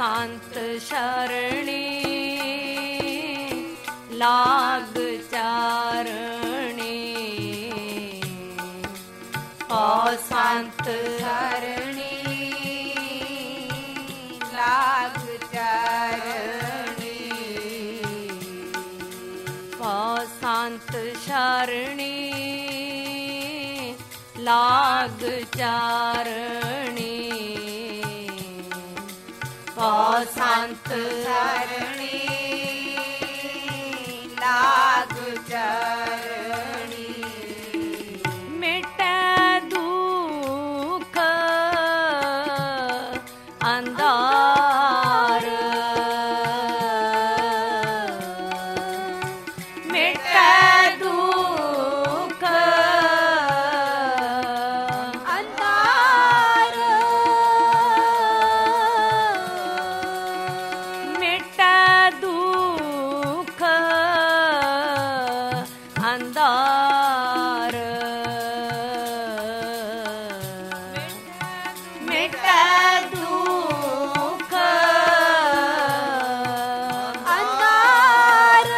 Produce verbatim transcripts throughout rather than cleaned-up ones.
ਸੰਤ ਸ਼ਰਣੀ ਲਾਗ ਚਾਰਣੀ ਪਉ ਸੰਤ ਸ਼ਰਣੀ ਲਾਗ ਚਾਰਣੀ ਪਉ ਸੰਤ ਸ਼ਰਣੀ ਲਾਗ ਚਾਰਣੀ ਪਉ ਸੰਤ ਸ਼ਰਣੀ ਲਾਗ ਚਾਰਣੀ ਮਿਟੈ ਦੁਖ ਅੰਧਾਰ ਮਿਟੈ ਦੁਖ ਅੰਧਾਰ ਮਿਟੈ ਦੁਖ ਅੰਧਾਰ ਮਿਟੈ ਦੁਖ ਅੰਧਾਰ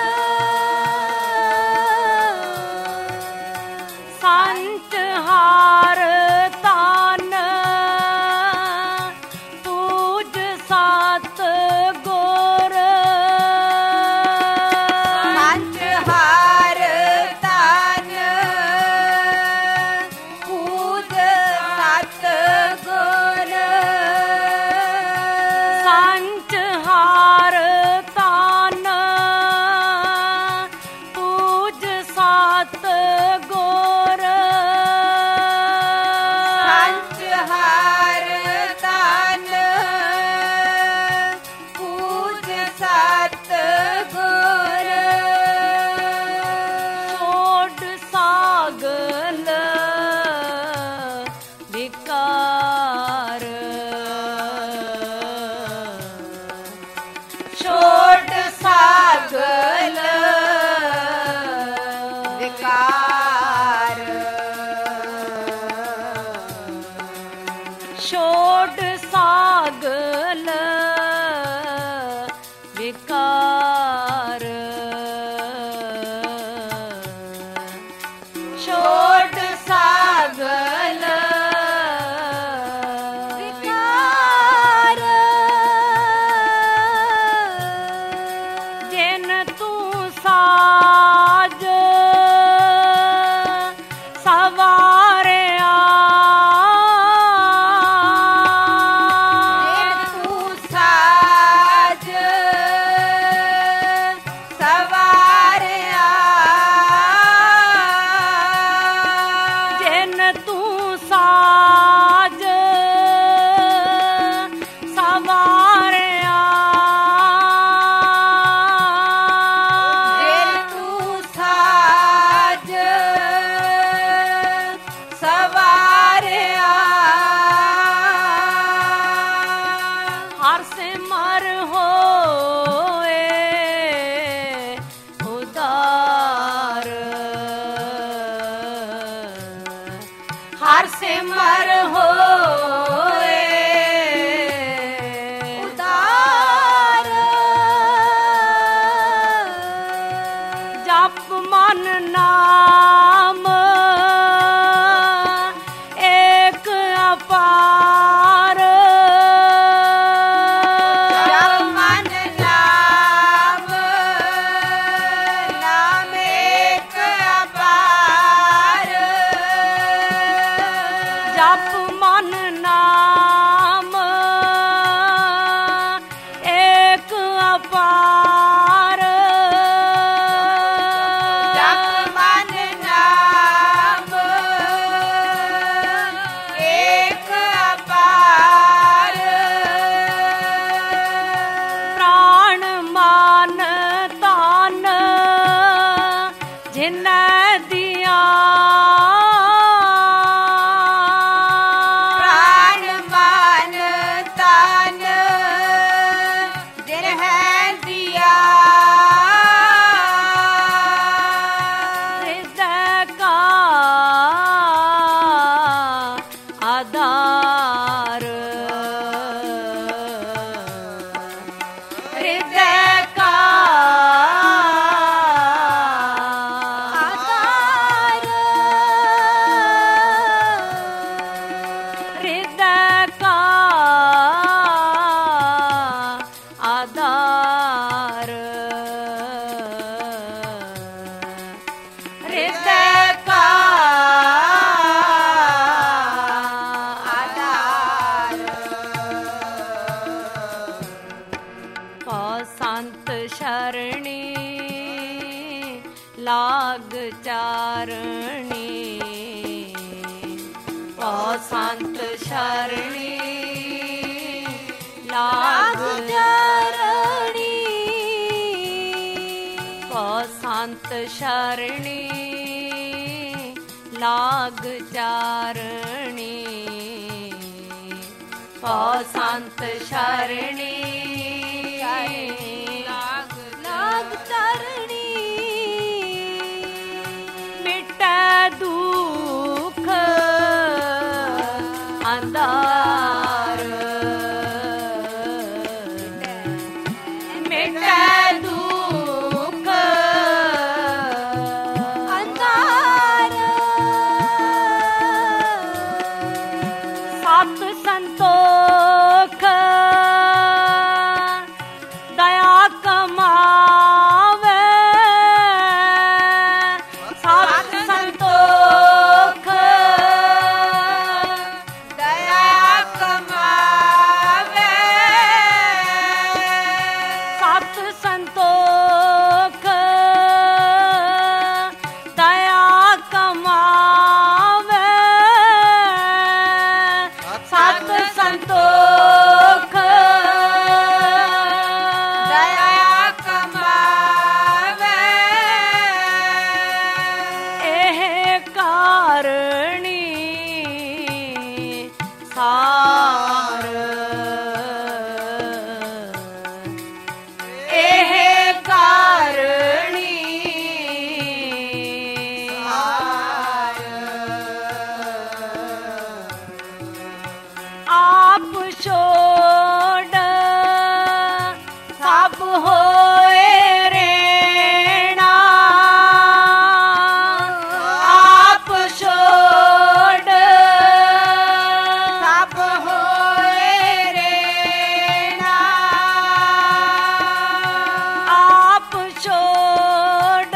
ਸੰਤ ਹਾਰ ਤਨ ਪੂਜ ਸਤ ਗੁਰ ਸੰਤ ਹਾਰ ਤਨ ਪੂਜ ਸਤ ਗੁਰ ਸੰਤ ਹਾਰ ਤਨ ਪੂਜ ਸਤ ਗੁਰ ਸੰਤ ਹਾਰ ਤਨ ਪੂਜ ਸਤ ਗੁਰ ਛੋੜ ਸਾਗਲ ਵਿਕਾਰ ਛੋੜ ਸਾਗਲ ਵਿਕਾਰ ਛੋੜ ਸਾਗਲ ਵਿਕਾਰ ਛੋੜ ਸਾਗਲ ਵਿਕਾਰ ਜਿਨ ਤੂੰ ਸਾਜ ਸਵਾਰਿਆ ਜਿਨ ਤੂੰ ਸਾਜ ਸਵਾਰਿਆ ਜਿਨ ਤੂੰ ਸਾਜ ਸਵਾਰਿਆ ਜਿਨ ਤੂੰ ਸਾਜ ਸਵਾਰਿਆ ਹਰ ਸਿਮਰ ਹੋਏ ਉਦਾਰ ਹਰ ਸਿਮਰ ਹੋਏ ਉਦਾਰ ਜਪ ਮਨ ਨਾਮ ਏਕ ਅਪਾਰ ਜਪ ਮਨ ਨਾਮ ਨਾਮ ਏਕ ਅਪਾਰ ਜਪ ਮਨ ਨਾਮ ਏਕ ਅਪਾਰ ਜਪ ਮਨ ਨਾਮ ਏਕ ਅਪਾਰ ਪ੍ਰਾਣ ਮਾਨ ਤਨ ਜਿਨੈ ਦੀਆਂ ਪ੍ਰਾਣ ਮਾਨ ਤਨ ਜਿਨ ਹੈ ਦਿਆ ਹਿਰਦੈ ਕਾ ਆਧਾਰ ਹਿਰਦੈ ਕਾ ਆਧਾਰ ਹਿਰਦੈ ਕਾ ਆਧਾਰ ਪਉ ਸੰਤ ਸ਼ਰਣੀ ਲਾਗ ਚਾਰਣੀ ਪਉ ਸੰਤ ਸ਼ਰਣੀ ਲਾਗ ਚਾਰਣੀ ਪਉ ਸੰਤ ਸ਼ਰਣੀ ਲਾਗ ਚਾਰਣੀ ਪਉ ਸੰਤ ਸ਼ਰਣੀ ਲਾਗ ਲਾਗ ਚਾਰਣੀ ਮਿਟੈ ਦੁਖ ਅੰਧਾਰ ਮਿਟੈ ਦੁਖ ਅੰਧਾਰ ਸਤ ਸੰਤੋਖ ਦਇਆ ਕਮਾਵੇ ਸਤ ਸੰਤੋਖ ਦਇਆ ਕਮਾਵੇ ਸਤ ਸੰਤੋਖ ਦਇਆ ਕਮਾਵੇ ਸਤ ਸੰਤੋਖ ਦਇਆ ਕਮਾਵੇ ਇਹ ਕਾਰਣੀ ਸਾਰ ਇਹ ਕਾਰਣੀ ਸਾਰ ਆਪ ਛੋੜ ਸਭ ਹੋਏ ਰੇਣਾ ਆਪ ਛੋੜ ਸਭ ਹੋਏ ਰੇਣਾ ਆਪ ਛੋੜ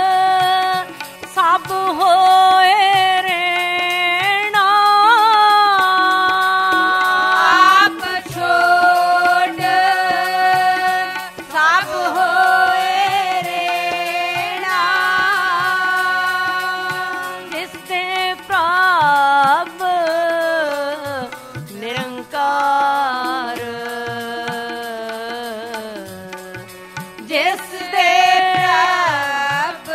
ਸਭ ਹੋਏ ਰੇਣਾ ਆਪ ਛੋੜ ਸਭ ਹੋਏ ਰੇਣਾ ਜਿਸ ਤੇ ਪ੍ਰਭ ਨਿਰੰਕਾਰ ਜਿਸ ਦੇ ਪ੍ਰਭ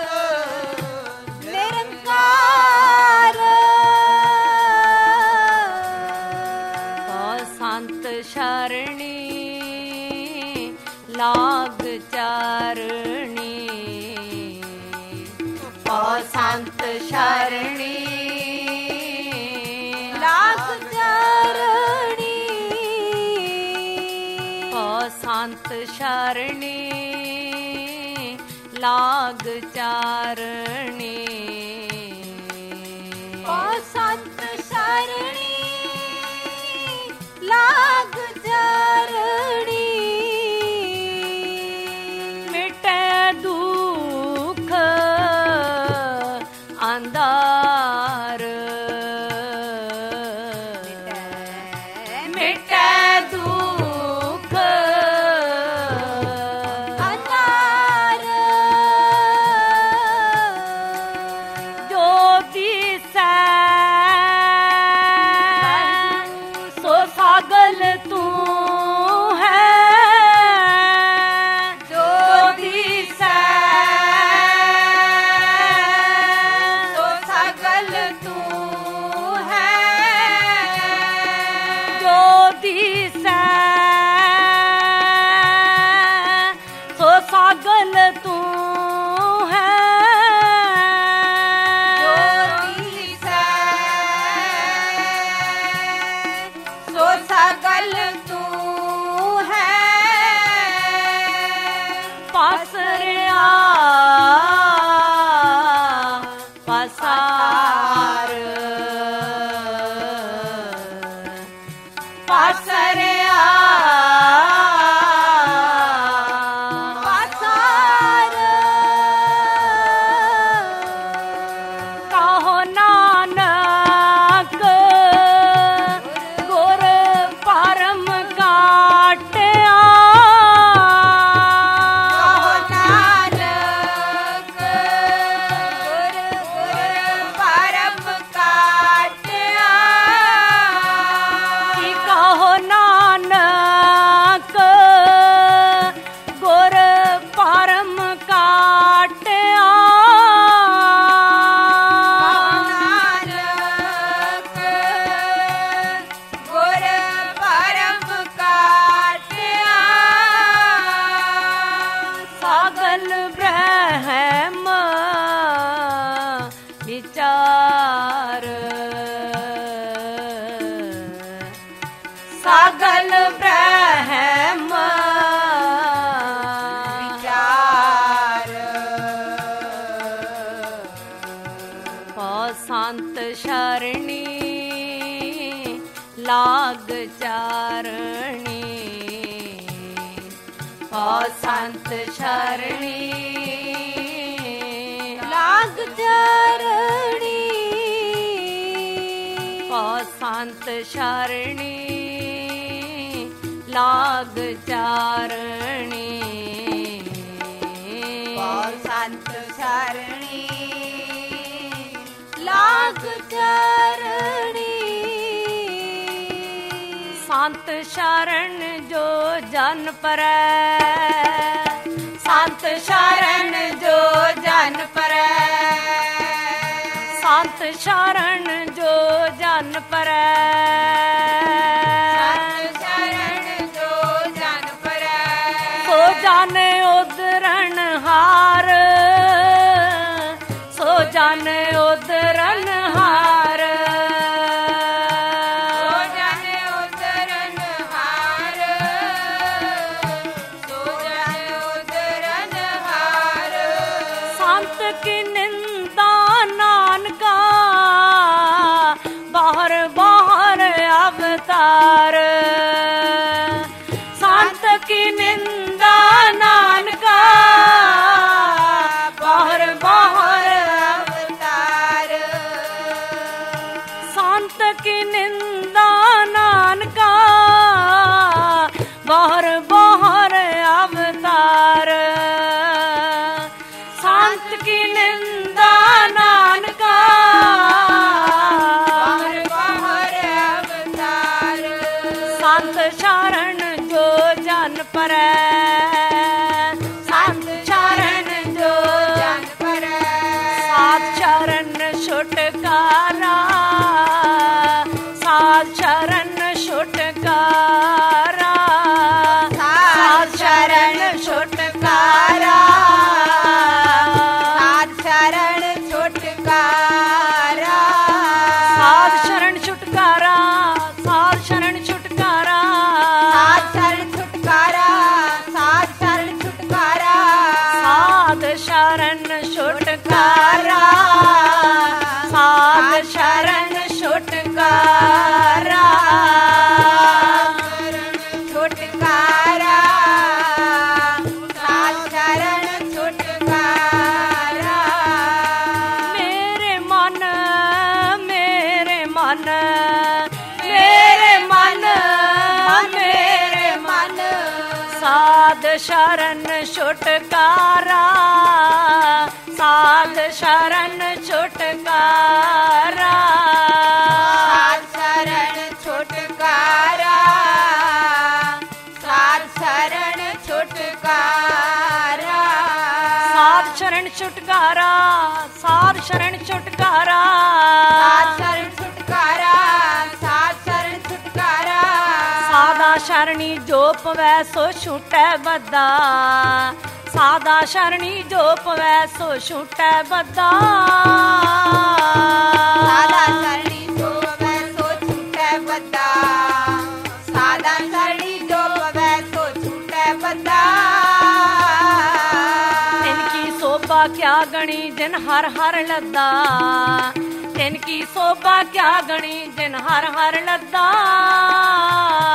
ਨਿਰੰਕਾਰ ਪਉ ਸੰਤ ਸ਼ਰਣੀ ਲਾਗ ਚਾਰਣੀ ਪਉ ਸੰਤ ਸ਼ਰਣੀ ਲਾਗ ਚਾਰਣੀ ਪਉ ਸੰਤ ਸ਼ਰਣੀ ਲਾਗ ਚਾਰਣੀ ਪਉ ਸੰਤ ਸ਼ਰਣੀ ਲਾਗ ਚਾਰਣੀ ਮਿਟੈ ਦੁਖ ਅੰਧਾਰ ਮਿਟੈ ਦੁਖ ਅੰਧਾਰ ਜੋ ਦਿਸੈ ਸੋ ਸਾਗਲ ਤੂੰ ਹੈ ਜੋ ਦਿਸੈ ਸੋ ਸਾਗਲ ਤੂੰ ਹੈ ਜੋ ਦਿਸੈ ਸੋ ਸਾਗਲ ਤੂੰ ਹੈ ਜੋ ਦਿਸੈ ਸੋ ਸਾਗਲ ਤੂੰ ਹੈ ਪਸਰਿਆ ਪਸਾਰ ਵਾਸਰਿਆ ਵਾਸਰ ਕਹੋ ਨਾਨਕ ਗੁਰ ਪਰਮ ਕਾਟਿਆ ਕਹੋ ਨਾਨਕ ਗੁਰ ਗੁਰ ਪਰਮ ਕਾਟਿਆ ਕੀ ਕਹੋ ਨਾਨਕ ਗੁਰ ਪਰਮ ਕਾਟਿਆ ਨਾਨਕ ਗੁਰ ਪਰਮ ਕਾਟਿਆ ਸਗਲ ਬ੍ਰਹਮ ਵਿਚਾਰ ਸਗਲ ਬ੍ਰਹਮ ਵਿਚਾਰ ਪਾ ਸੰਤ ਸ਼ਰਣੀ ਲਾਗ ਚਾਰਣੀ ਪਾ ਸੰਤ ਸ਼ਰਣੀ ਲਾਗ ਚਾਰਣੀ ਪਾ ਸੰਤ ਸ਼ਰਣੀ ਲਾਗ ਚਾਰਣੀ ਪਾ ਸੰਤ ਸ਼ਰਣੀ ਲਾਗ ਚਾਰਣੀ ਸੰਤ ਸ਼ਰਨ ਜੋ ਜਨ ਪਰੈ ਸੰਤ ਸ਼ਰਨ ਜੋ ਜਨ ਪਰੈ ਸੰਤ ਸ਼ਰਨ ਜੋ ਜਨ ਪਰੈ ਸੰਤ ਸ਼ਰਨ ਜੋ ਜਨ ਪਰੈ ਸੋ ਜਨ ਉਦਰਨ ਹਾਰ ਸੋ ਜਨ ਉਦਰਨ ਹਾਰ ਸੋ ਜਨ ਉਦਰਨ ਹਾਰ ਸੋ ਜਨ ਉਦਰਨ ਹਾਰ ਸੰਤ ਕੀ ਨਿੰਦਾ ਨਾਨਕਾ ਬਾਹਰ ਬਾਹਰ ਅਵਤਾਰ ਸੰਤ ਕੀ ਨਿੰਦਾ ਨਾਨਕਾ ਬਾਹਰ ਬਾਹਰ ਅਵਤਾਰ ਸੰਤ ਕੀ ਨਿੰਦਾ ਨਾਨਕਾ ਬਾਹਰ ਬਾਹਰ ਅਵਤਾਰ ਸੰਤ ਕੀ ਨਿੰਦਾ ਨਾਨਕਾ ਬਾਹਰ ਬਾਹਰ ਅਵਤਾਰ ਸੰਤ ਸ਼ਰਨ ਜੋ ਜਨ ਪਰੈ ਸੰਤ ਸ਼ਰਨ ਜੋ ਜਨ ਪਰੈ ਸਾਧ ਸ਼ਰਨ ਛੁਟਕਾਰਾ ਸਾਧ ਸ਼ਰਨ ਛੁਟਕਾਰਾ ਸਾਧ ਸ਼ਰਨ ਛੁਟਕਾਰਾ ਸਾਧ ਸ਼ਰਨ ਛੁਟਕਾਰਾ ਸਾਧ ਸ਼ਰਨ ਛੁਟਕਾਰਾ ਸਾਧ ਸ਼ਰਨ ਛੁਟਕਾਰਾ ਸਾਧ ਸ਼ਰਨ ਛੁਟਕਾਰਾ ਸਾਧ ਸ਼ਰਨ ਛੁਟਕਾਰਾ ਸਾਧ ਸ਼ਰਨ ਛੁਟਕਾਰਾ ਸਾਧ ਸ਼ਰਨ ਛੁਟਕਾਰਾ ਛੁਟਕਾਰਾ ਸਾਧ ਸ਼ਰਨ ਛੁਟਕਾਰਾ ਮੇਰੇ ਮਨ ਮੇਰੇ ਮਨ ਮੇਰੇ ਮਨ ਮੇਰੇ ਮਨ ਸਾਧ ਸ਼ਰਨ ਛੁਟਕਾਰਾ ਸਾਧ ਸ਼ਰਨ ਛੁਟਕਾਰਾ ਸਾਧ ਸ਼ਰਨ ਛੁਟਕਾਰਾ ਸਾਧ ਸ਼ਰਨ ਛੁਟਕਾਰਾ ਸਾਧ ਸ਼ਰਨ ਛੁਟਕਾਰਾ ਸਾਧ ਸ਼ਰਨ ਛੁਟਕਾਰਾ ਸਾਧ ਸ਼ਰਨ ਛੁਟਕਾਰਾ ਸਾਧ ਸ਼ਰਨ ਛੁਟਕਾਰਾ ਸਾਦਾ ਸ਼ਰਣੀ ਜੋ ਪਵੈ ਸੋ ਛੁਟੈ ਬੱਦਾ ਸਾਦਾ ਸ਼ਰਣੀ ਜੋ ਪਵੈ ਸੋ ਛੁਟੈ ਬੱਦਾ ਸਾਦਾ ਸ਼ਰਣੀ ਜੋ ਪਵੈ ਸੋ ਛੁਟੈ ਬੱਦਾ ਸਾਦਾ ਸ਼ਰਣੀ ਜੋ ਪਵੈ ਸੋ ਛੁਟੈ ਬੱਦਾ ਤਿਨ ਕੀ ਸੋਭਾ ਕਿਆ ਗਣੀ ਜਿਨ ਹਰ ਹਰ ਲੱਦਾ ਤਿਨ ਕੀ ਸੋਭਾ ਕਿਆ ਗਣੀ ਜਿਨ ਹਰ ਹਰ ਲੱਦਾ